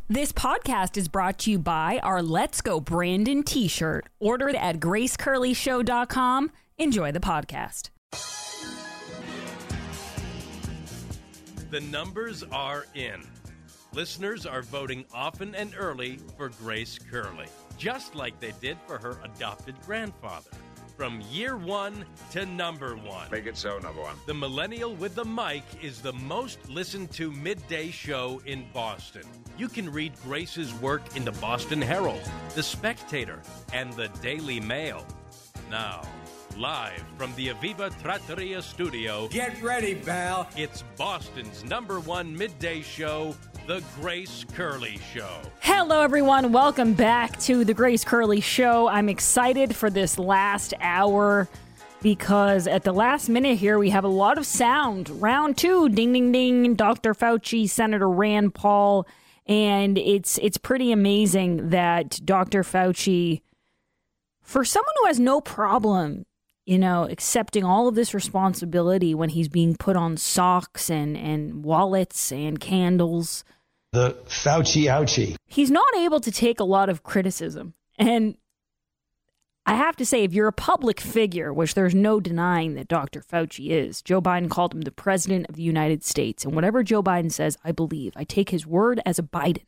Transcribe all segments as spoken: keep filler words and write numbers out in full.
This podcast is brought to you by our Let's Go Brandon t-shirt. Ordered at grace curley show dot com. Enjoy the podcast. The numbers are in. Listeners are voting often and early for Grace Curley, just like they did for her adopted grandfather. From year one to number one. Make it so, number one. The Millennial with the Mic is the most listened to midday show in Boston. You can read Grace's work in the Boston Herald, The Spectator, and the Daily Mail. Now, live from the Aviva Trattoria studio. Get ready, pal. It's Boston's number one midday show, The Grace Curley Show. Hello, everyone. Welcome back to The Grace Curley Show. I'm excited for this last hour because at the last minute here, we have a lot of sound. Round two, ding, ding, ding, Doctor Fauci, Senator Rand Paul. And it's it's pretty amazing that Doctor Fauci, for someone who has no problem, you know, accepting all of this responsibility when he's being put on socks and, and wallets and candles. The Fauci ouchie. He's not able to take a lot of criticism. And I have to say, if you're a public figure, which there's no denying that Doctor Fauci is, Joe Biden called him the president of the United States. And whatever Joe Biden says, I believe. I take his word as a Biden.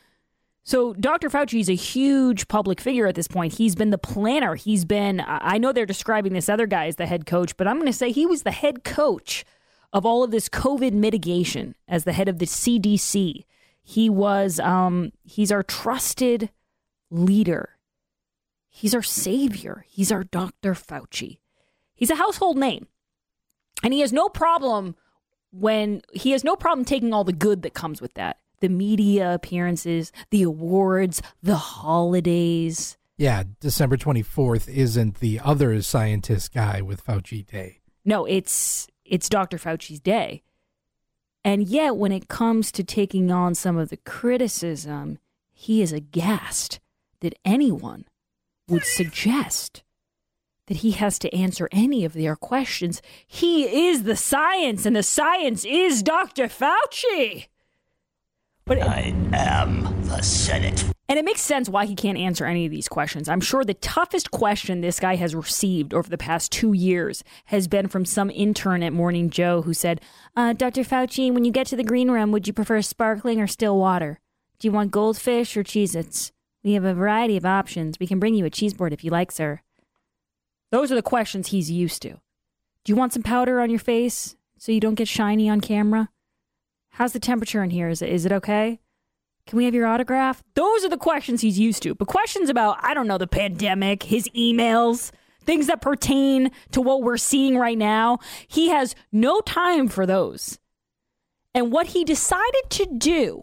So Doctor Fauci is a huge public figure at this point. He's been the planner. He's been, I know they're describing this other guy as the head coach, but I'm going to say he was the head coach of all of this COVID mitigation as the head of the C D C. He was, um, he's our trusted leader. He's our savior. He's our Doctor Fauci. He's a household name. And he has no problem when, he has no problem taking all the good that comes with that. The media appearances, the awards, the holidays. Yeah, December twenty-fourth isn't the other scientist guy with Fauci Day. No, it's it's Doctor Fauci's day. And yet, when it comes to taking on some of the criticism, he is aghast that anyone would suggest that he has to answer any of their questions. He is the science, and the science is Doctor Fauci. But I am the Senate. And it makes sense why he can't answer any of these questions. I'm sure the toughest question this guy has received over the past two years has been from some intern at Morning Joe who said, uh, Doctor Fauci, when you get to the green room, would you prefer sparkling or still water? Do you want goldfish or Cheez-Its? We have a variety of options. We can bring you a cheese board if you like, sir. Those are the questions he's used to. Do you want some powder on your face so you don't get shiny on camera? How's the temperature in here? Is it, is it okay? Can we have your autograph? Those are the questions he's used to. But questions about, I don't know, the pandemic, his emails, things that pertain to what we're seeing right now, he has no time for those. And what he decided to do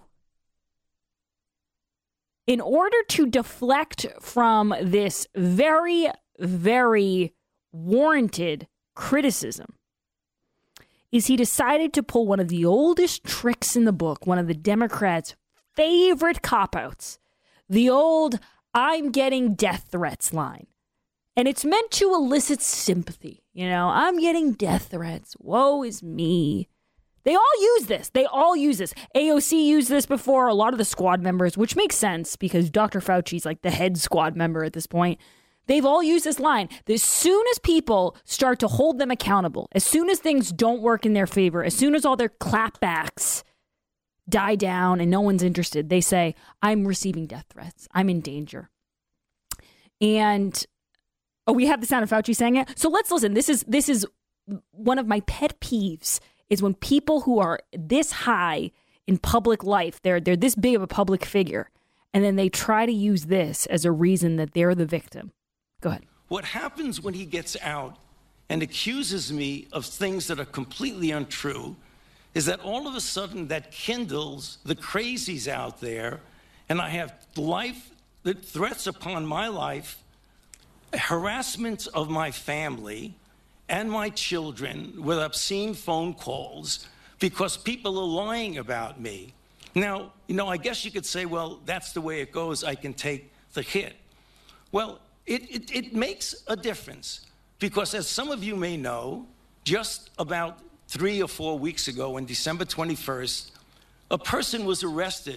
in order to deflect from this very, very warranted criticism is he decided to pull one of the oldest tricks in the book, one of the Democrats' favorite cop-outs, the old I'm getting death threats line. And it's meant to elicit sympathy. You know, I'm getting death threats. Woe is me. They all use this. They all use this. A O C used this before, a lot of the squad members, which makes sense because Doctor Fauci's like the head squad member at this point. They've all used this line. As soon as people start to hold them accountable, as soon as things don't work in their favor, as soon as all their clapbacks die down and no one's interested, they say, I'm receiving death threats. I'm in danger. And, oh, we have the sound of Fauci saying it. So let's listen. This is this is one of my pet peeves is when people who are this high in public life, they're they're this big of a public figure, and then they try to use this as a reason that they're the victim. Go ahead. What happens when he gets out and accuses me of things that are completely untrue is that all of a sudden that kindles the crazies out there, and I have life, the threats upon my life, harassment of my family and my children with obscene phone calls because people are lying about me. Now, you know, I guess you could say, well, that's the way it goes. I can take the hit. Well, it, it, it makes a difference because, as some of you may know, just about three or four weeks ago, on December twenty-first, a person was arrested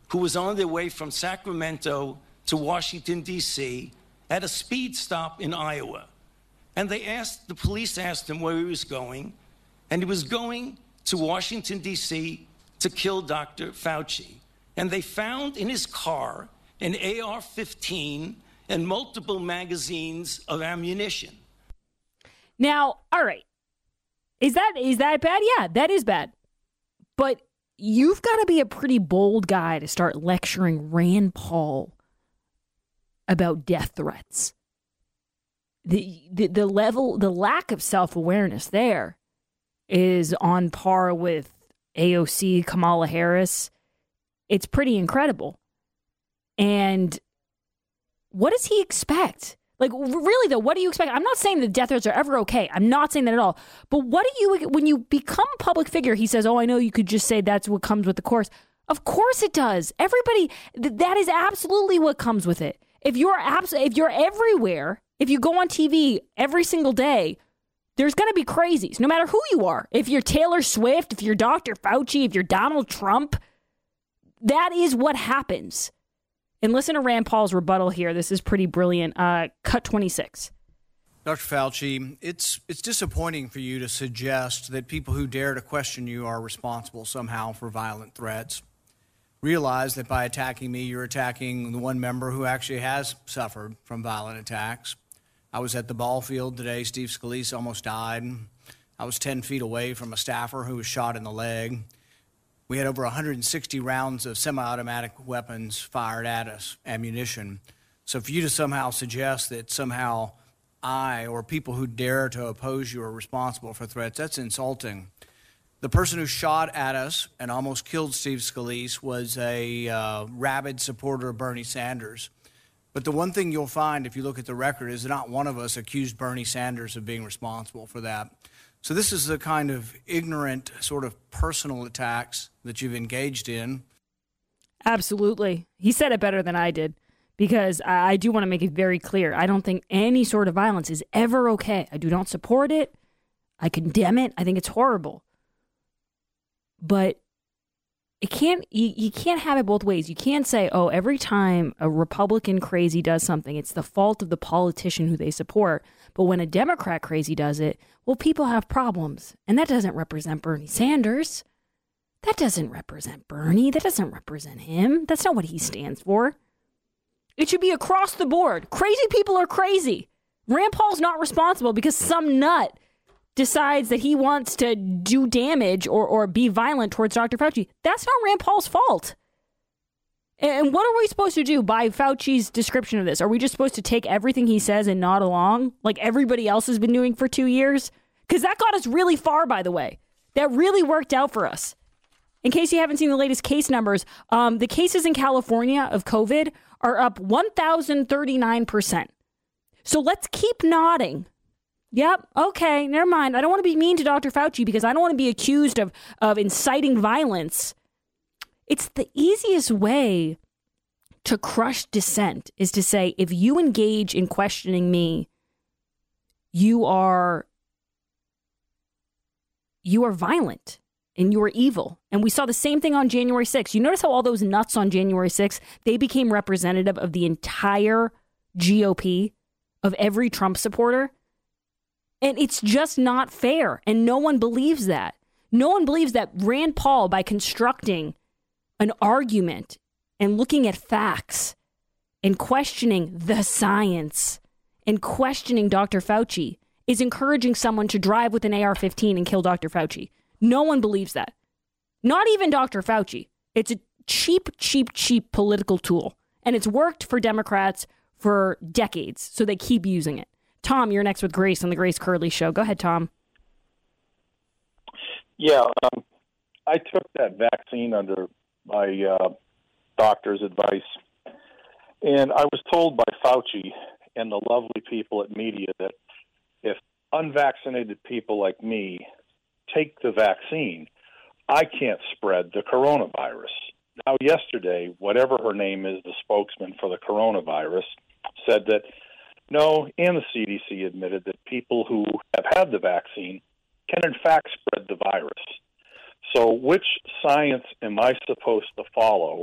who was on their way from Sacramento to Washington, D C at a speed stop in Iowa. And they asked, the police asked him where he was going, and he was going to Washington, D C to kill Doctor Fauci. And they found in his car an A R fifteen and multiple magazines of ammunition. Now, all right. Is that is that bad? Yeah, that is bad. But you've got to be a pretty bold guy to start lecturing Rand Paul about death threats. The, the the level, the lack of self-awareness there is on par with A O C Kamala Harris. It's pretty incredible. And what does he expect? Like, really, though, what do you expect? I'm not saying that death threats are ever okay. I'm not saying that at all. But what do you, when you become a public figure, he says, oh, I know you could just say that's what comes with the course. Of course it does. Everybody, th- that is absolutely what comes with it. If you're abs- if you're everywhere, if you go on T V every single day, there's going to be crazies, no matter who you are. If you're Taylor Swift, if you're Doctor Fauci, if you're Donald Trump, that is what happens. And listen to Rand Paul's rebuttal here. This is pretty brilliant. Uh, cut twenty-six. Doctor Fauci, it's it's disappointing for you to suggest that people who dare to question you are responsible somehow for violent threats. Realize that by attacking me, you're attacking the one member who actually has suffered from violent attacks. I was at the ball field today. Steve Scalise almost died. I was ten feet away from a staffer who was shot in the leg. We had over one hundred sixty rounds of semi-automatic weapons fired at us, ammunition. So for you to somehow suggest that somehow I or people who dare to oppose you are responsible for threats, that's insulting. The person who shot at us and almost killed Steve Scalise was a uh, rabid supporter of Bernie Sanders. But the one thing you'll find if you look at the record is that not one of us accused Bernie Sanders of being responsible for that. So this is the kind of ignorant sort of personal attacks that you've engaged in. Absolutely. He said it better than I did, because I do want to make it very clear. I don't think any sort of violence is ever okay. I do not support it. I condemn it. I think it's horrible. But it can't, you, you can't have it both ways. You can't say, oh, every time a Republican crazy does something, it's the fault of the politician who they support. But when a Democrat crazy does it, well, people have problems. And that doesn't represent Bernie Sanders. That doesn't represent Bernie. That doesn't represent him. That's not what he stands for. It should be across the board. Crazy people are crazy. Rand Paul's not responsible because some nut decides that he wants to do damage or, or be violent towards Doctor Fauci. That's not Rand Paul's fault. And what are we supposed to do by Fauci's description of this? Are we just supposed to take everything he says and nod along like everybody else has been doing for two years? Because that got us really far, by the way. That really worked out for us. In case you haven't seen the latest case numbers, um, the cases in California of COVID are up one thousand thirty-nine percent. So let's keep nodding. Yep, okay, never mind. I don't want to be mean to Doctor Fauci because I don't want to be accused of, of inciting violence. It's the easiest way to crush dissent is to say, if you engage in questioning me, you are you are violent and you are evil. And we saw the same thing on January sixth. You notice how all those nuts on January sixth, they became representative of the entire G O P, of every Trump supporter? And it's just not fair. And no one believes that. No one believes that Rand Paul, by constructing an argument and looking at facts and questioning the science and questioning Doctor Fauci, is encouraging someone to drive with an A R fifteen and kill Doctor Fauci. No one believes that. Not even Doctor Fauci. It's a cheap, cheap, cheap political tool. And it's worked for Democrats for decades, so they keep using it. Tom, you're next with Grace on the Grace Curley Show. Go ahead, Tom. Yeah, um, I took that vaccine under my uh, doctor's advice, and I was told by Fauci and the lovely people at media that if unvaccinated people like me take the vaccine, I can't spread the coronavirus. Now, yesterday, whatever her name is, the spokesman for the coronavirus, said that no, and the C D C admitted that people who have had the vaccine can in fact spread the virus. So which science am I supposed to follow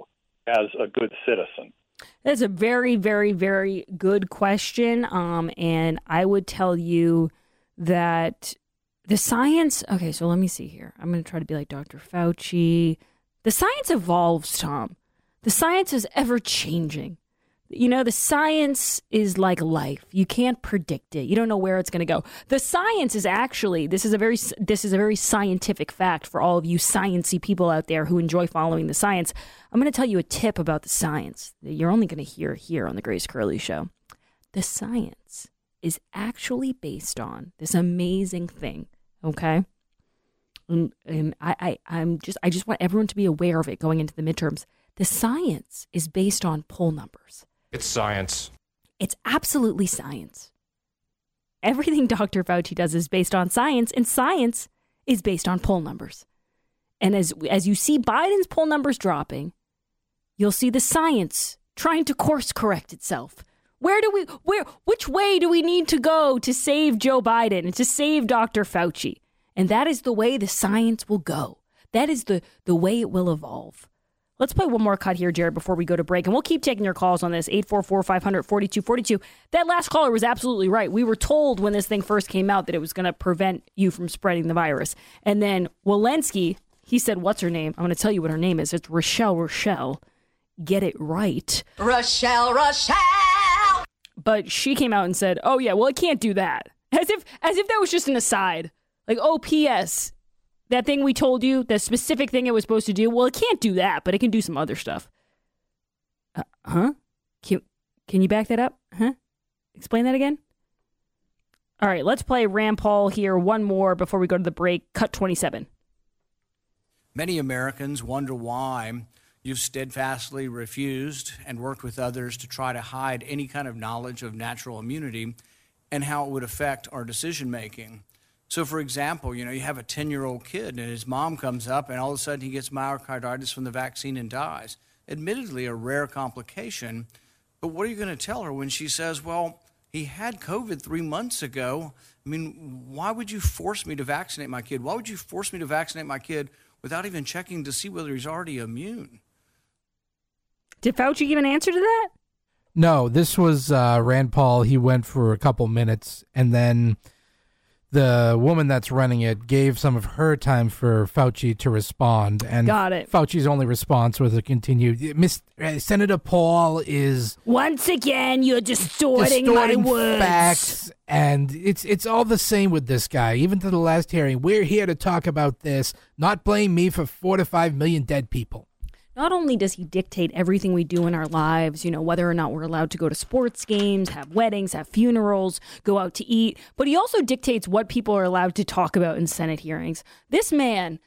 as a good citizen? That's a very, very, very good question. Um, and I would tell you that the science, okay, so let me see here. I'm going to try to be like Doctor Fauci. The science evolves, Tom. The science is ever changing. You know, the science is like life. You can't predict it. You don't know where it's going to go. The science is actually, this is a very this is a very scientific fact for all of you sciencey people out there who enjoy following the science. I'm going to tell you a tip about the science that you're only going to hear here on the Grace Curley Show. The science is actually based on this amazing thing, okay? And, and I, I, I'm just, I just want everyone to be aware of it going into the midterms. The science is based on poll numbers. It's science. It's absolutely science. Everything Doctor Fauci does is based on science, and science is based on poll numbers. And as as you see Biden's poll numbers dropping, you'll see the science trying to course correct itself. Where do we, where, which way do we need to go to save Joe Biden and to save Doctor Fauci? And that is the way the science will go. That is the, the way it will evolve. Let's play one more cut here, Jared, before we go to break. And we'll keep taking your calls on this, eight four four, five hundred, forty-two forty-two. That last caller was absolutely right. We were told when this thing first came out that it was going to prevent you from spreading the virus. And then Walensky, he said, what's her name? I'm going to tell you what her name is. It's Rochelle Rochelle. Get it right. Rochelle Rochelle! But she came out and said, oh, yeah, well, it can't do that. As if, as if that was just an aside. Like, oh, P S that thing we told you, the specific thing it was supposed to do, well, it can't do that, but it can do some other stuff. Uh, huh? Can, can you back that up? Huh? Explain that again? All right, let's play Rand Paul here one more before we go to the break. Cut twenty-seven. Many Americans wonder why you've steadfastly refused and worked with others to try to hide any kind of knowledge of natural immunity and how it would affect our decision making. So, for example, you know, you have a ten-year-old kid and his mom comes up and all of a sudden he gets myocarditis from the vaccine and dies. Admittedly, a rare complication, but what are you going to tell her when she says, well, he had COVID three months ago? I mean, why would you force me to vaccinate my kid? Why would you force me to vaccinate my kid without even checking to see whether he's already immune? Did Fauci give an answer to that? No, this was uh, Rand Paul. He went for a couple minutes, and then the woman that's running it gave some of her time for Fauci to respond. And Got it. Fauci's only response was a continued, Miss uh, Senator Paul is... Once again, you're distorting, distorting my words. Facts, and it's it's all the same with this guy. Even to the last hearing, we're here to talk about this, not blame me for four to five million dead people. Not only does he dictate everything we do in our lives, you know, whether or not we're allowed to go to sports games, have weddings, have funerals, go out to eat, but he also dictates what people are allowed to talk about in Senate hearings. This man,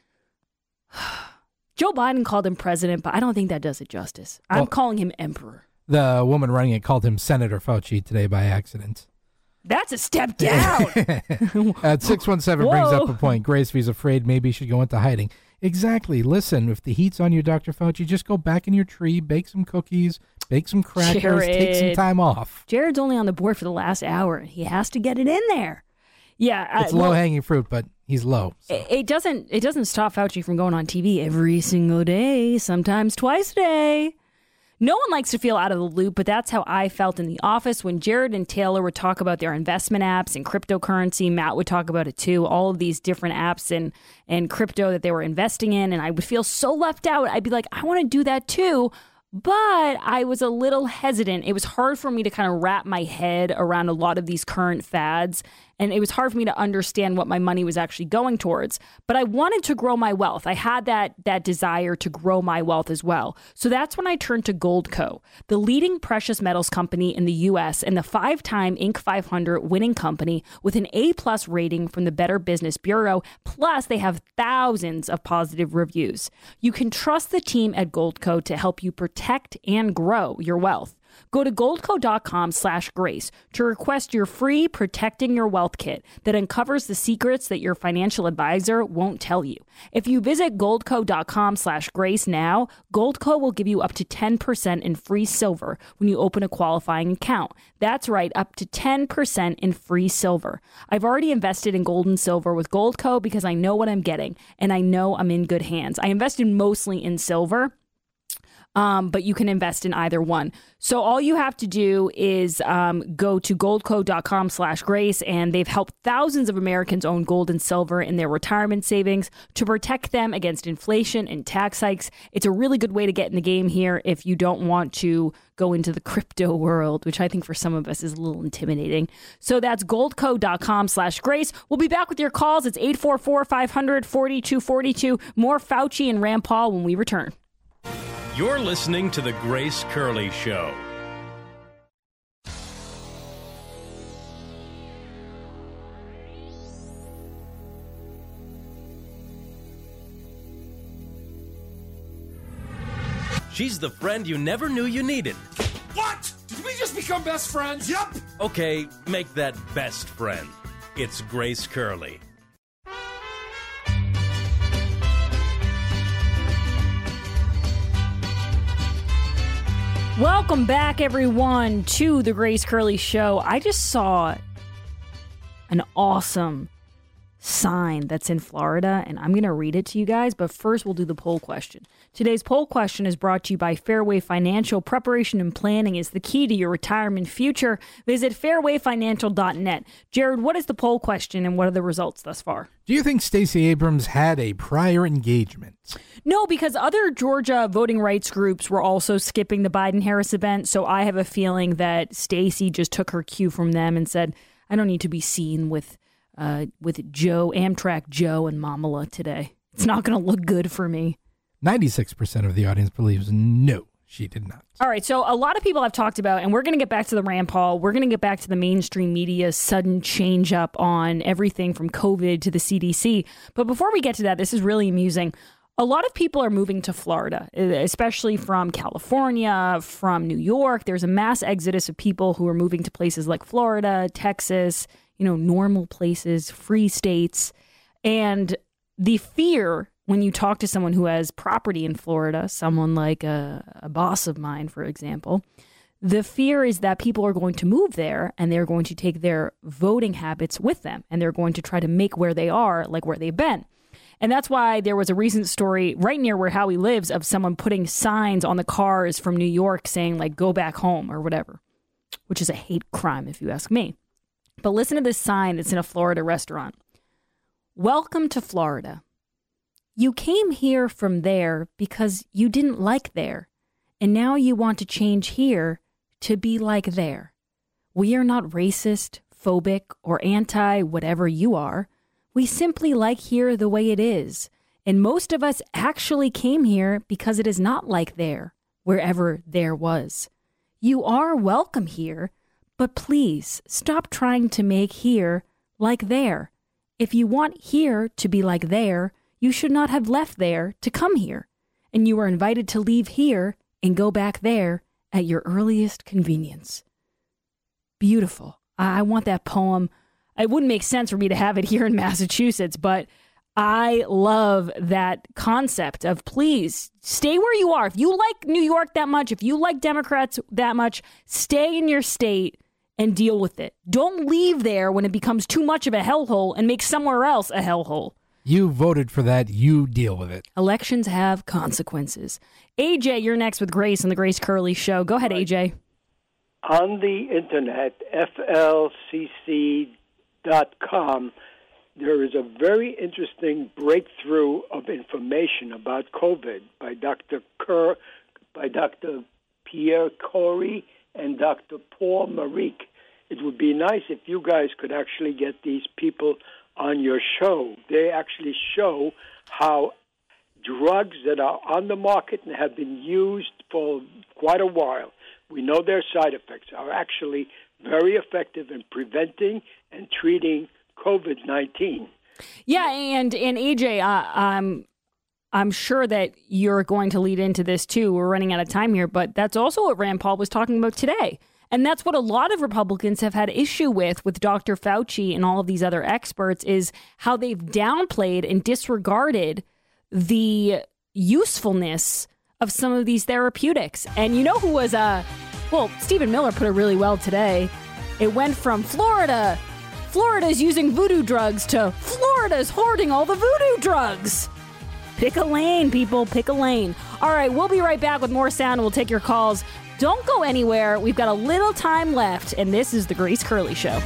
Joe Biden called him president, but I don't think that does it justice. I'm well, calling him emperor. The woman running it called him Senator Fauci today by accident. That's a step down. At six one seven brings up a point. Grace, if he's afraid, maybe he should go into hiding. Exactly. Listen, if the heat's on you, Doctor Fauci, just go back in your tree, bake some cookies, bake some crackers, Jared. take some time off. Jared's only on the board for the last hour. He has to get it in there. Yeah, it's uh, low well, hanging fruit, but he's low. So. It, it doesn't. It doesn't stop Fauci from going on T V every single day, sometimes twice a day. No one likes to feel out of the loop, but that's how I felt in the office when Jared and Taylor would talk about their investment apps and cryptocurrency. Matt would talk about it too, all of these different apps and, and crypto that they were investing in. And I would feel so left out. I'd be like, I want to do that too. But I was a little hesitant. It was hard for me to kind of wrap my head around a lot of these current fads. And it was hard for me to understand what my money was actually going towards. But I wanted to grow my wealth. I had that that desire to grow my wealth as well. So that's when I turned to Goldco, the leading precious metals company in the U S and the five-time Inc five hundred winning company with an A-plus rating from the Better Business Bureau. Plus, they have thousands of positive reviews. You can trust the team at Goldco to help you protect and grow your wealth. Go to goldco.com slash grace to request your free Protecting Your Wealth kit that uncovers the secrets that your financial advisor won't tell you. If you visit goldco.com slash grace now, Goldco will give you up to ten percent in free silver when you open a qualifying account. That's right, up to ten percent in free silver. I've already invested in gold and silver with Goldco because I know what I'm getting, and I know I'm in good hands. I invested mostly in silver. Um, but you can invest in either one. So all you have to do is um, go to goldco.com slash grace, and they've helped thousands of Americans own gold and silver in their retirement savings to protect them against inflation and tax hikes. It's a really good way to get in the game here if you don't want to go into the crypto world, which I think for some of us is a little intimidating. So that's goldco.com slash grace. We'll be back with your calls. It's eight four four, five hundred, forty-two forty-two. More Fauci and Rand Paul when we return. You're listening to The Grace Curley Show. She's the friend you never knew you needed. What? Did we just become best friends? Yup. Okay, make that best friend. It's Grace Curley. Welcome back, everyone, to the Grace Curley Show. I just saw an awesome sign that's in Florida, and I'm going to read it to you guys, but first we'll do the poll question. Today's poll question is brought to you by Fairway Financial. Preparation and planning is the key to your retirement future. Visit fairway financial dot net. Jared, what is the poll question, and what are the results thus far? Do you think Stacey Abrams had a prior engagement? No, because other Georgia voting rights groups were also skipping the Biden-Harris event, so I have a feeling that Stacey just took her cue from them and said, I don't need to be seen with uh, with Joe, Amtrak Joe and Mamala today. It's not going to look good for me. ninety-six percent of the audience believes no, she did not. All right, so a lot of people have talked about, and we're going to get back to the Rand Paul, we're going to get back to the mainstream media's sudden change up on everything from COVID to the C D C. But before we get to that, this is really amusing. A lot of people are moving to Florida, especially from California, from New York. There's a mass exodus of people who are moving to places like Florida, Texas, you know, normal places, free states. And the fear when you talk to someone who has property in Florida, someone like a, a boss of mine, for example, the fear is that people are going to move there and they're going to take their voting habits with them, and they're going to try to make where they are like where they've been. And that's why there was a recent story right near where Howie lives of someone putting signs on the cars from New York saying, like, go back home or whatever, which is a hate crime if you ask me. But listen to this sign that's in a Florida restaurant. Welcome to Florida. You came here from there because you didn't like there, and now you want to change here to be like there. We are not racist, phobic, or anti-whatever you are. We simply like here the way it is, and most of us actually came here because it is not like there, wherever there was. You are welcome here, but please stop trying to make here like there. If you want here to be like there, you should not have left there to come here, and you are invited to leave here and go back there at your earliest convenience. Beautiful. I want that poem. It wouldn't make sense for me to have it here in Massachusetts, but I love that concept of please stay where you are. If you like New York that much, if you like Democrats that much, stay in your state and deal with it. Don't leave there when it becomes too much of a hellhole and make somewhere else a hellhole. You voted for that. You deal with it. Elections have consequences. A J, you're next with Grace on the Grace Curley Show. Go ahead, right. A J. On the internet, F L C C dot com, there is a very interesting breakthrough of information about COVID by Doctor Kerr, by Doctor Pierre Corey and Doctor Paul Marique. It would be nice if you guys could actually get these people on your show. They actually show how drugs that are on the market and have been used for quite a while, we know their side effects, are actually very effective in preventing and treating COVID nineteen. Yeah, and, and A J, uh, um, I'm sure that you're going to lead into this too. We're running out of time here, but that's also what Rand Paul was talking about today. And that's what a lot of Republicans have had issue with, with Doctor Fauci and all of these other experts, is how they've downplayed and disregarded the usefulness of some of these therapeutics. And you know who was, uh, well, Stephen Miller put it really well today. It went from Florida, Florida's using voodoo drugs, to Florida's hoarding all the voodoo drugs. Pick a lane, people. Pick a lane. All right, we'll be right back with more sound. We'll take your calls. Don't go anywhere. We've got a little time left, and this is the Grace Curley Show.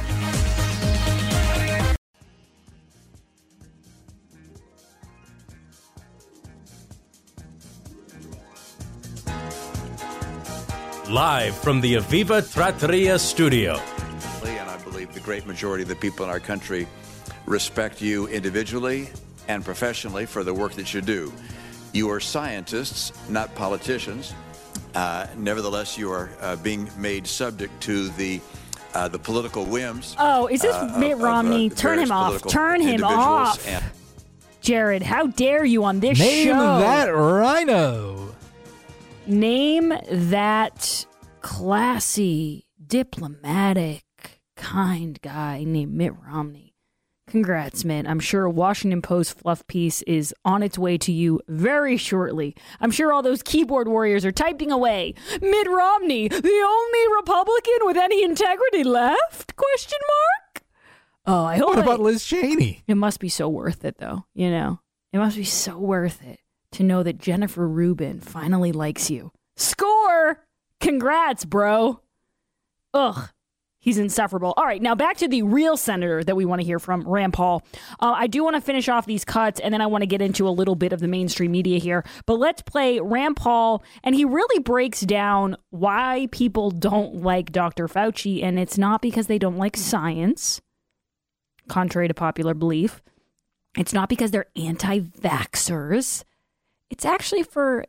Live from the Aviva Trattoria studio. And I believe the great majority of the people in our country respect you individually and professionally for the work that you do. You are scientists, not politicians. Uh, nevertheless, you are uh, being made subject to the uh, the political whims. Oh, is this uh, Mitt of, Romney? Of, uh, Turn him off. Turn him off. And- Jared, how dare you on this Name show? Name that rhino. Name that classy, diplomatic, kind guy named Mitt Romney. Congrats, Mitt. I'm sure a Washington Post fluff piece is on its way to you very shortly. I'm sure all those keyboard warriors are typing away. Mitt Romney, the only Republican with any integrity left? Question mark? Oh, I hope. What about I, Liz Cheney? It must be so worth it, though. You know, it must be so worth it to know that Jennifer Rubin finally likes you. Score! Congrats, bro. Ugh. He's insufferable. All right, now back to the real senator that we want to hear from, Rand Paul. Uh, I do want to finish off these cuts, and then I want to get into a little bit of the mainstream media here. But let's play Rand Paul, and he really breaks down why people don't like Doctor Fauci, and it's not because they don't like science, contrary to popular belief. It's not because they're anti-vaxxers. It's actually for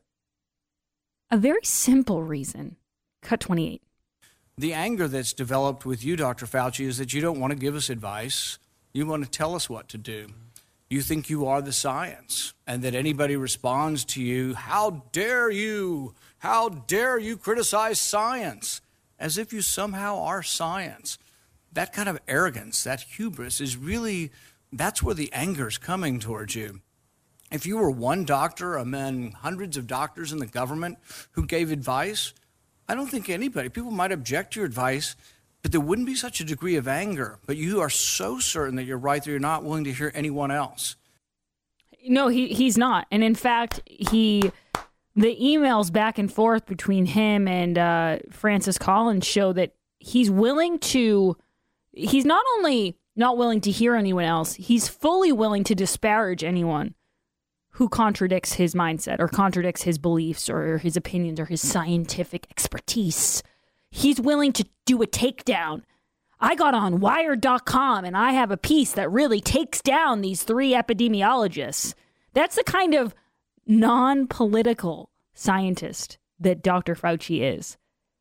a very simple reason. Cut twenty-eight. The anger that's developed with you, Doctor Fauci, is that you don't want to give us advice. You want to tell us what to do. You think you are the science, and that anybody responds to you, how dare you? How dare you criticize science? As if you somehow are science. That kind of arrogance, that hubris is really, that's where the anger is coming towards you. If you were one doctor among hundreds of doctors in the government who gave advice, I don't think anybody, people might object to your advice, but there wouldn't be such a degree of anger. But you are so certain that you're right that you're not willing to hear anyone else. No, he he's not. And in fact, he the emails back and forth between him and uh, Francis Collins show that he's willing to, he's not only not willing to hear anyone else, he's fully willing to disparage anyone who contradicts his mindset or contradicts his beliefs or his opinions or his scientific expertise. He's willing to do a takedown. I got on Wired dot com and I have a piece that really takes down these three epidemiologists. That's the kind of non-political scientist that Doctor Fauci is.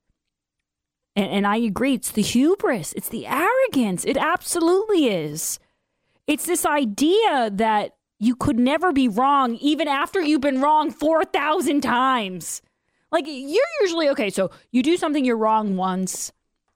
And, and I agree, it's the hubris, it's the arrogance. It absolutely is. It's this idea that you could never be wrong even after you've been wrong four thousand times. Like, you're usually, okay, so you do something you're wrong once,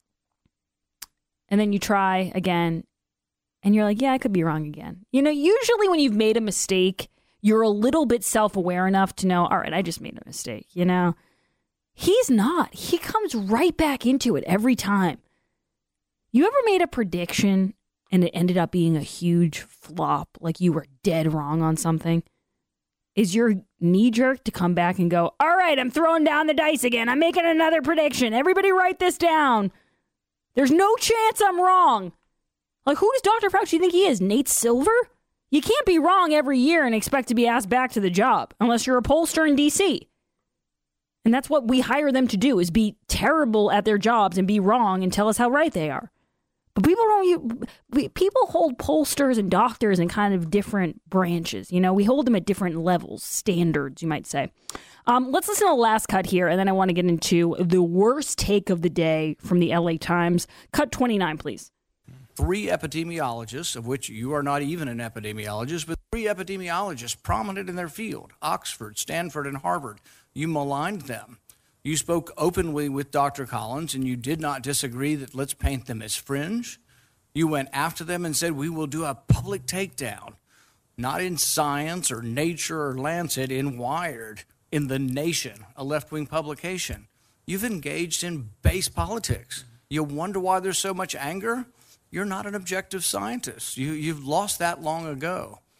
and then you try again, and you're like, yeah, I could be wrong again. You know, usually when you've made a mistake, you're a little bit self-aware enough to know, all right, I just made a mistake, you know? He's not. He comes right back into it every time. You ever made a prediction and it ended up being a huge flop, like you were dead wrong on something? Is your knee-jerk to come back and go, all right, I'm throwing down the dice again. I'm making another prediction. Everybody write this down. There's no chance I'm wrong. Like, who does Doctor Fauci think he is? Nate Silver? You can't be wrong every year and expect to be asked back to the job unless you're a pollster in D C. And that's what we hire them to do, is be terrible at their jobs and be wrong and tell us how right they are. But people don't. We, people hold pollsters and doctors in kind of different branches. You know, we hold them at different levels, standards, you might say. Um, let's listen to the last cut here, and then I want to get into the worst take of the day from the L A Times. Cut twenty-nine, please. Three epidemiologists, of which you are not even an epidemiologist, but three epidemiologists prominent in their field, Oxford, Stanford, and Harvard. You maligned them. You spoke openly with Doctor Collins, and you did not disagree that let's paint them as fringe. You went after them and said, we will do a public takedown, not in Science or Nature or Lancet, in Wired, in The Nation, a left-wing publication. You've engaged in base politics. You wonder why there's so much anger? You're not an objective scientist. You, you've lost that long ago.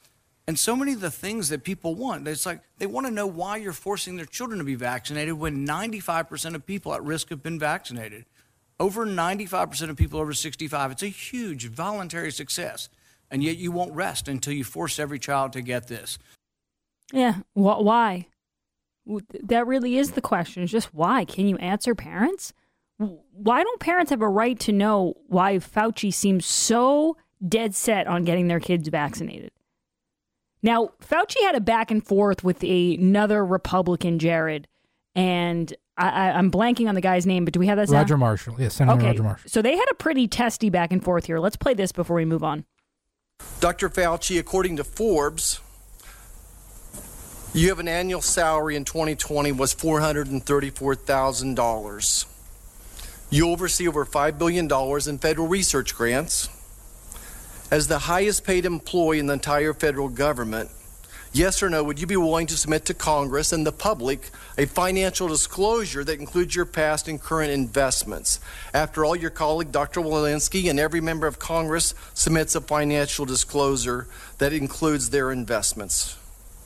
And so many of the things that people want, it's like they want to know why you're forcing their children to be vaccinated when ninety-five percent of people at risk have been vaccinated. Over ninety-five percent of people over sixty-five, it's a huge voluntary success. And yet you won't rest until you force every child to get this. Yeah, wh- why? That really is the question. It's just why? Can you answer parents? Why don't parents have a right to know why Fauci seems so dead set on getting their kids vaccinated? Now, Fauci had a back and forth with a, another Republican, Jared, and I, I, I'm blanking on the guy's name, but do we have that sound? Roger Marshall. Yes, Senator okay. Roger Marshall. So they had a pretty testy back and forth here. Let's play this before we move on. Doctor Fauci, according to Forbes, you have an annual salary in twenty twenty was four hundred thirty-four thousand dollars. You oversee over five billion dollars in federal research grants. As the highest paid employee in the entire federal government, yes or no, would you be willing to submit to Congress and the public a financial disclosure that includes your past and current investments? After all, your colleague, Doctor Walensky, and every member of Congress submits a financial disclosure that includes their investments.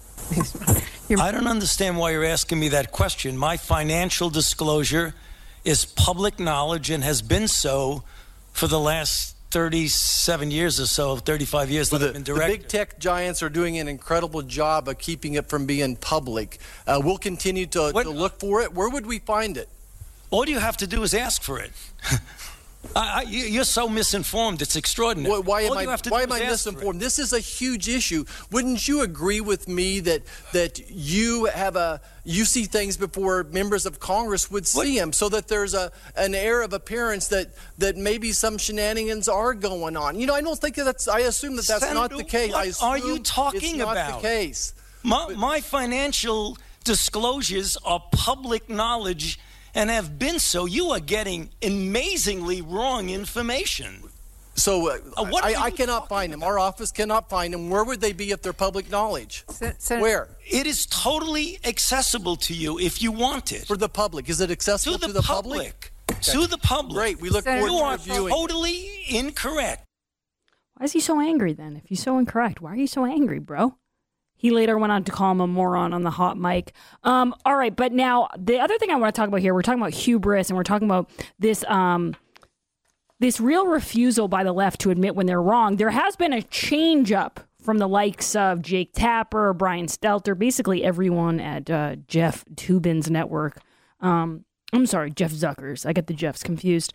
I don't understand why you're asking me that question. My financial disclosure is public knowledge and has been so for the last thirty-seven years or so, thirty-five years that the, I've been director. The big tech giants are doing an incredible job of keeping it from being public. Uh, we'll continue to, to look for it. Where would we find it? All you have to do is ask for it. I, I, you're so misinformed. It's extraordinary. Why, why am All I, you have to why do am I is ask for it. misinformed? This is a huge issue. Wouldn't you agree with me that that you have a you see things before members of Congress would see what? them, so that there's a an air of appearance that that maybe some shenanigans are going on? You know, I don't think that's. I assume that that's Senator, not the case. What I assume are you talking it's not about? The case. My, but, my financial disclosures are public knowledge and have been so. You are getting amazingly wrong information. So uh, uh, what I, I cannot find them. Our office cannot find them. Where would they be if they're public knowledge? So, so Where? It is totally accessible to you if you want it. For the public. Is it accessible to the, to the public? public? To the public. Great. We look So, forward you to are reviewing. totally incorrect. Why is he so angry then? If he's so incorrect, why are you so angry, bro? He later went on to call him a moron on the hot mic. Um, all right, but now the other thing I want to talk about here, we're talking about hubris, and we're talking about this um, this real refusal by the left to admit when they're wrong. There has been a change up from the likes of Jake Tapper, Brian Stelter, basically everyone at uh, Jeff Toobin's network. Um, I'm sorry, Jeff Zuckers. I get the Jeffs confused.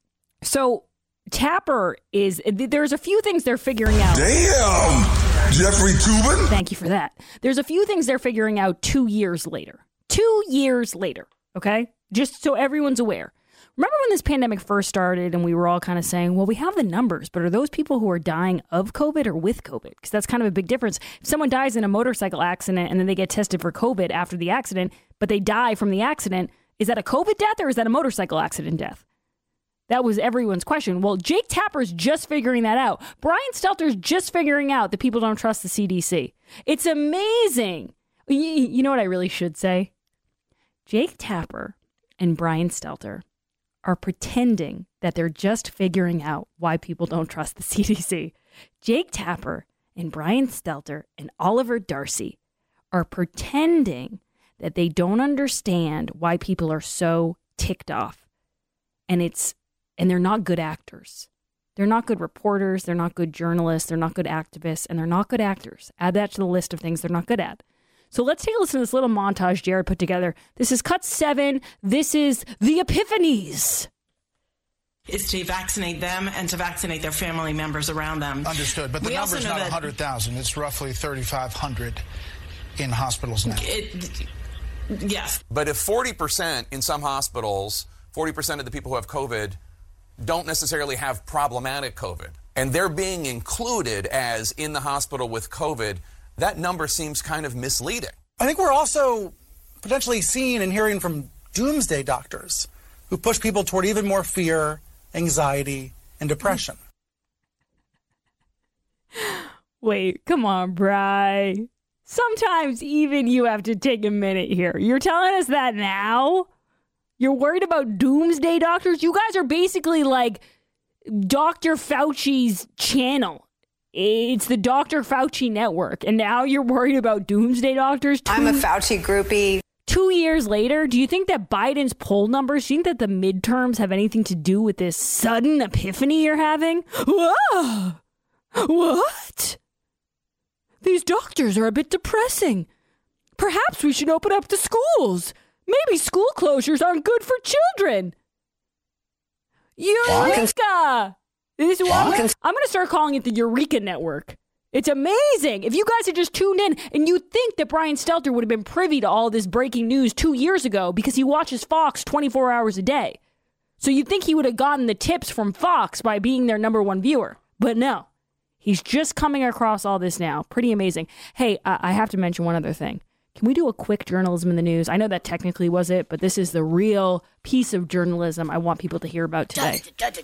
So Tapper is, there's a few things they're figuring out. Damn! Jeffrey Toobin? Thank you for that. There's a few things they're figuring out two years later. Two years later, okay? Just so everyone's aware. Remember when this pandemic first started and we were all kind of saying, well, we have the numbers, but are those people who are dying of COVID or with COVID? Because that's kind of a big difference. If someone dies in a motorcycle accident and then they get tested for COVID after the accident, but they die from the accident, is that a COVID death or is that a motorcycle accident death? That was everyone's question. Well, Jake Tapper's just figuring that out. Brian Stelter's just figuring out that people don't trust the C D C. It's amazing. You, you know what I really should say? Jake Tapper and Brian Stelter are pretending that they're just figuring out why people don't trust the C D C. Jake Tapper and Brian Stelter and Oliver Darcy are pretending that they don't understand why people are so ticked off. And it's And they're not good actors. They're not good reporters. They're not good journalists. They're not good activists. And they're not good actors. Add that to the list of things they're not good at. So let's take a listen to this little montage Jared put together. This is cut seven. This is the Epiphanies. Is to vaccinate them and to vaccinate their family members around them. Understood. But the we number's not that, one hundred thousand. It's roughly thirty-five hundred in hospitals now. It, yes. But if forty percent in some hospitals, forty percent of the people who have COVID don't necessarily have problematic COVID, and they're being included as in the hospital with COVID, that number seems kind of misleading. I think we're also potentially seeing and hearing from doomsday doctors who push people toward even more fear, anxiety, and depression. Wait, come on, Bri. Sometimes even you have to take a minute here. You're telling us that now? You're worried about doomsday doctors? You guys are basically like Doctor Fauci's channel. It's the Doctor Fauci network. And now you're worried about doomsday doctors? Two, I'm a Fauci groupie. Two years later, do you think that Biden's poll numbers, do you think that the midterms have anything to do with this sudden epiphany you're having? Whoa! What? These doctors are a bit depressing. Perhaps we should open up the schools. Maybe school closures aren't good for children. Eureka! This is what I'm, I'm going to start calling it the Eureka Network. It's amazing. If you guys had just tuned in and you think that Brian Stelter would have been privy to all this breaking news two years ago because he watches Fox twenty-four hours a day. So you'd think he would have gotten the tips from Fox by being their number one viewer. But no, he's just coming across all this now. Pretty amazing. Hey, uh, I have to mention one other thing. Can we do a quick journalism in the news? I know that technically was it, but this is the real piece of journalism I want people to hear about today.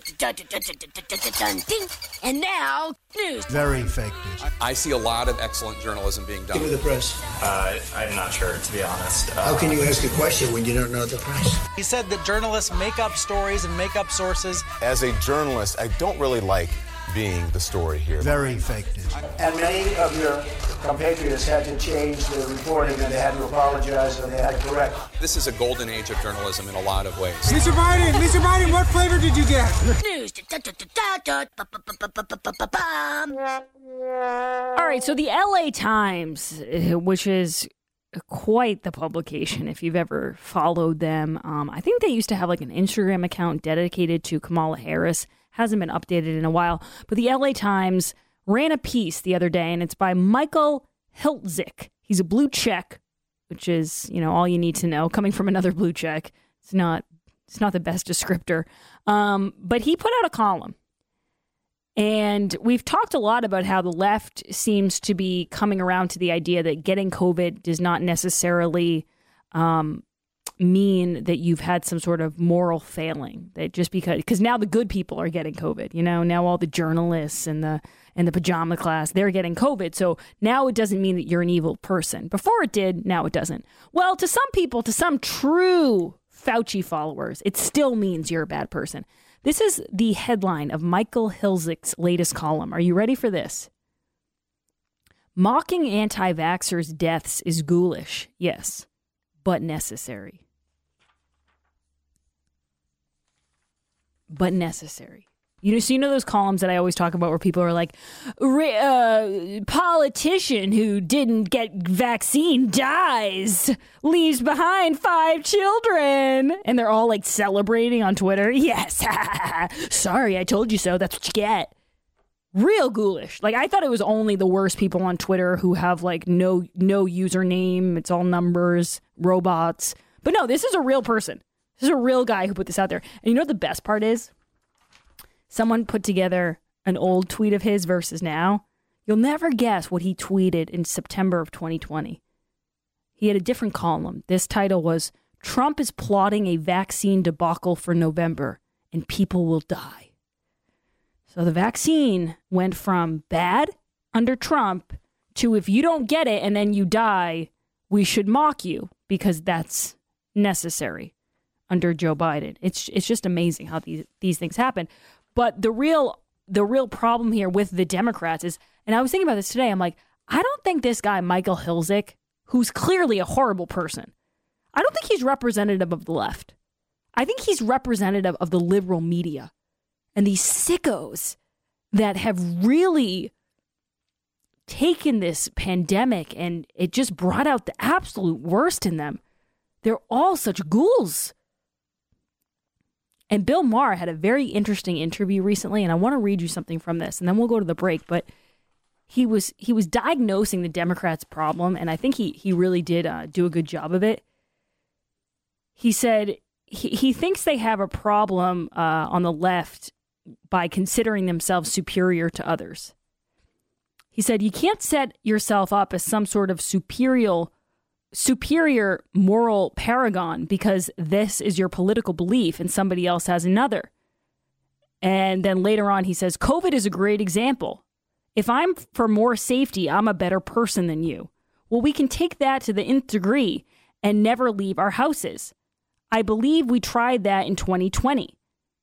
And now, news. Very fake news. I see a lot of excellent journalism being done. Give me the press. Uh, I'm not sure, to be honest. Uh, How can you ask a question when you don't know the press? He said that journalists make up stories and make up sources. As a journalist, I don't really like being the story here. Very fake news. And many of your compatriots had to change their reporting, and they had to apologize, and they had to correct. This is a golden age of journalism in a lot of ways. Mister Biden, Mister Biden, what flavor did you get? News. All right, so the L A Times, which is quite the publication if you've ever followed them. Um, I think they used to have like an Instagram account dedicated to Kamala Harris. Hasn't been updated in a while. But the L A Times ran a piece the other day, and it's by Michael Hiltzik. He's a blue check, which is, you know, all you need to know. Coming from another blue check, it's not it's not the best descriptor. Um, but he put out a column. And we've talked a lot about how the left seems to be coming around to the idea that getting COVID does not necessarily um, mean that you've had some sort of moral failing. That just because, because now the good people are getting COVID, you know, now all the journalists and the and the pajama class, they're getting COVID. So now it doesn't mean that you're an evil person. Before it did, now it doesn't. Well, to some people, to some true Fauci followers, it still means you're a bad person. This is the headline of Michael Hiltzik's latest column. Are you ready for this? Mocking anti-vaxxers' deaths is ghoulish, yes, but necessary. But necessary. You know, so you know those columns that I always talk about where people are like, uh, politician who didn't get vaccine dies, leaves behind five children. And they're all like celebrating on Twitter. Yes. Sorry, I told you so. That's what you get. Real ghoulish. Like, I thought it was only the worst people on Twitter who have like no, no username. It's all numbers, robots. But no, this is a real person. This is a real guy who put this out there. And you know what the best part is? Someone put together an old tweet of his versus now. You'll never guess what he tweeted in September of twenty twenty. He had a different column. This title was, Trump is plotting a vaccine debacle for November, and people will die. So the vaccine went from bad under Trump to if you don't get it and then you die, we should mock you because that's necessary under Joe Biden. It's it's just amazing how these these things happen. But the real the real problem here with the Democrats is, and I was thinking about this today, I'm like, I don't think this guy, Michael Hiltzik, who's clearly a horrible person, I don't think he's representative of the left. I think he's representative of the liberal media and these sickos that have really taken this pandemic and it just brought out the absolute worst in them. They're all such ghouls. And Bill Maher had a very interesting interview recently, and I want to read you something from this, and then we'll go to the break. But he was he was diagnosing the Democrats' problem, and I think he he really did uh, do a good job of it. He said he, he thinks they have a problem uh, on the left by considering themselves superior to others. He said, you can't set yourself up as some sort of superior superior moral paragon because this is your political belief and somebody else has another. And then later on, he says, COVID is a great example. If I'm for more safety, I'm a better person than you. Well, we can take that to the nth degree and never leave our houses. I believe we tried that in twenty twenty.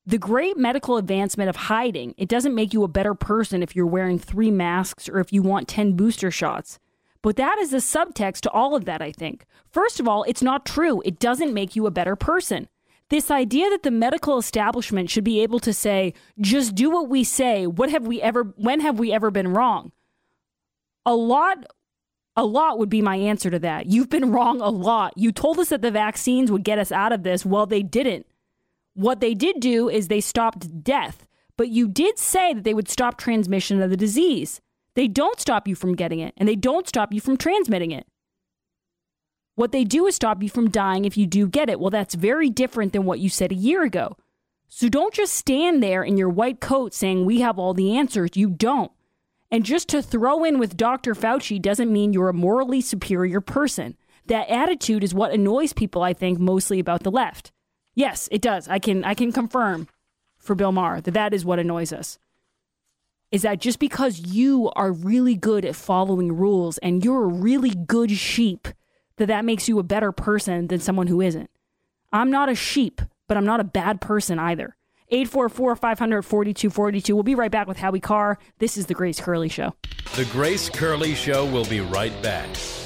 The great medical advancement of hiding, it doesn't make you a better person if you're wearing three masks or if you want ten booster shots. But that is the subtext to all of that, I think. First of all, it's not true. It doesn't make you a better person. This idea that the medical establishment should be able to say, just do what we say. What have we ever, when have we ever been wrong? A lot, a lot would be my answer to that. You've been wrong a lot. You told us that the vaccines would get us out of this. Well, they didn't. What they did do is they stopped death. But you did say that they would stop transmission of the disease. They don't stop you from getting it, and they don't stop you from transmitting it. What they do is stop you from dying if you do get it. Well, that's very different than what you said a year ago. So don't just stand there in your white coat saying we have all the answers. You don't. And just to throw in with Doctor Fauci doesn't mean you're a morally superior person. That attitude is what annoys people, I think, mostly about the left. Yes, it does. I can I can confirm for Bill Maher that that is what annoys us. Is that just because you are really good at following rules and you're a really good sheep, that that makes you a better person than someone who isn't. I'm not a sheep, but I'm not a bad person either. eight four four, five hundred, forty-two forty-two. We'll be right back with Howie Carr. This is The Grace Curley Show. The Grace Curley Show will be right back.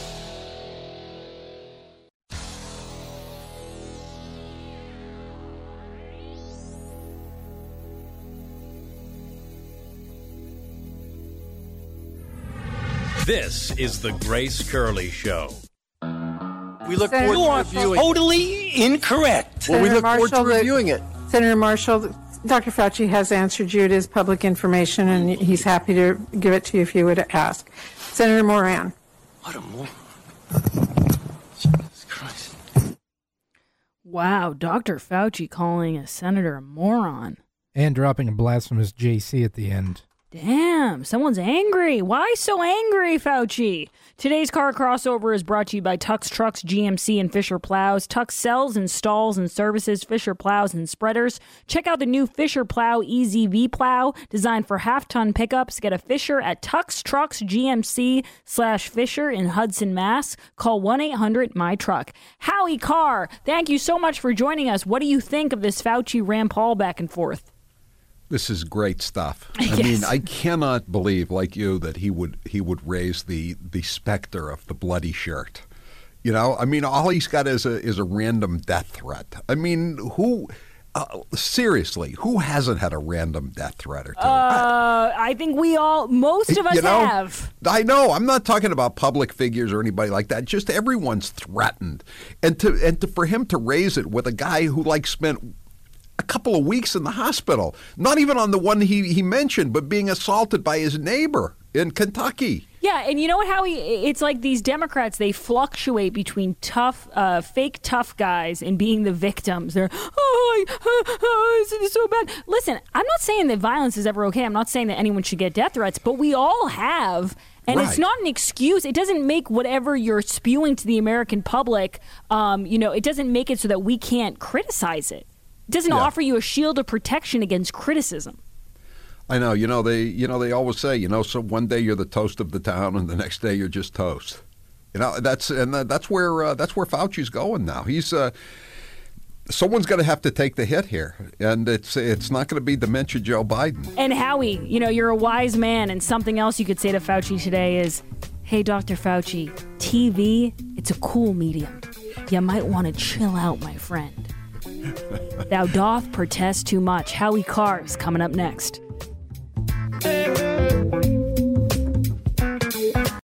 This is The Grace Curley Show. We look Senator forward to reviewing. Totally incorrect. Well, we look Marshall, forward to the- reviewing it. Senator Marshall, Doctor Fauci has answered you. It is public information, and he's happy to give it to you if you would ask. Senator Moran. What a moron. Wow, Doctor Fauci calling a senator a moron. And dropping a blasphemous J C at the end. Damn, someone's angry. Why so angry, Fauci? Today's car crossover is brought to you by Tux Trucks, G M C, and Fisher Plows. Tux sells, installs, and services Fisher Plows and spreaders. Check out the new Fisher Plow E Z V plow designed for half-ton pickups. Get a Fisher at Tux Trucks, G M C slash Fisher in Hudson, Mass. Call one eight hundred M Y truck. Howie Carr, thank you so much for joining us. What do you think of this Fauci-Rand Paul back and forth? This is great stuff. I Yes. mean, I cannot believe, like you, that he would he would raise the the specter of the bloody shirt. You know, I mean, all he's got is a is a random death threat. I mean, who uh, seriously, who hasn't had a random death threat or two? Uh, I think we all, most of us You know, have. I know. I'm not talking about public figures or anybody like that. Just everyone's threatened, and to and to for him to raise it with a guy who like spent a couple of weeks in the hospital, not even on the one he, he mentioned, but being assaulted by his neighbor in Kentucky. Yeah, and you know what, Howie? It's like these Democrats, they fluctuate between tough, uh, fake tough guys and being the victims. They're, oh, I, oh, this is so bad. Listen, I'm not saying that violence is ever okay. I'm not saying that anyone should get death threats, but we all have. And Right. it's not an excuse. It doesn't make whatever you're spewing to the American public, um, you know, it doesn't make it so that we can't criticize it. It doesn't Yeah. offer you a shield of protection against criticism. I know. You know they. You know they always say. You know, so one day you're the toast of the town, and the next day you're just toast. You know that's and that's where uh, that's where Fauci's going now. He's uh, someone's going to have to take the hit here, and it's it's not going to be dementia Joe Biden. And Howie, you know, you're a wise man, and something else you could say to Fauci today is, hey, Doctor Fauci, T V, it's a cool medium. You might want to chill out, my friend. Thou doth protest too much. Howie Carr is coming up next. Hey,